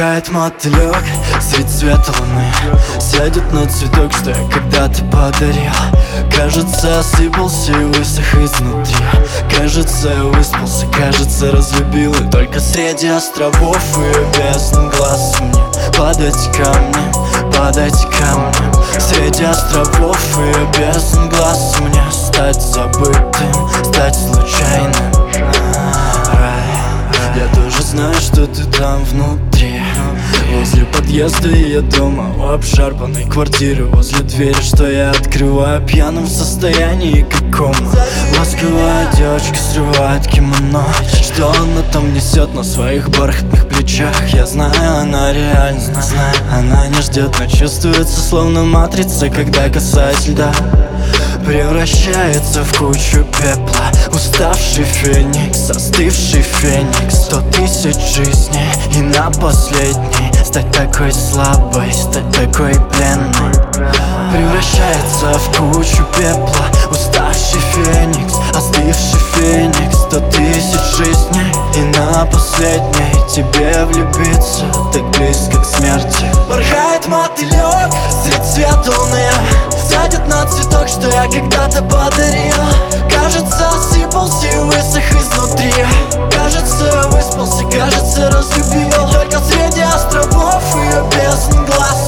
Порхает мотылек средь света луны, сядет на цветок, что я когда-то подарил. Кажется, осыпался и высох изнутри. Кажется, я выспался, кажется, разлюбил. И только среди островов и бездн глаз мне падать камнем, падать камнем. Среди островов и бездн глаз мне стать забытым, стать случайным. Я тоже знаю, что ты там внутри, возле подъезда и я дома у обшарпанной квартиры, возле двери, что я открываю пьяным в состоянии каком. Ласковая девочка срывает кимоно, что она там несет на своих бархатных плечах. Я знаю, она реально, знаю, она не ждет, но чувствуется словно матрица, когда касаясь льда превращается в кучу пепла. Уставший феникс, остывший феникс. 100 тысяч жизней и на последней стать такой слабой, стать такой пленной. Превращается в кучу пепла. Уставший феникс, остывший феникс. 100 тысяч жизней и на последней тебе влюбиться так близко к смерти. Порхает мотылек средь света луны, сядет на цветок, что я когда-то подарил. Кажется, осыпался и высох изнутри. Кажется, я выспался, кажется, разлюбил. И только среди островов и бездн глаз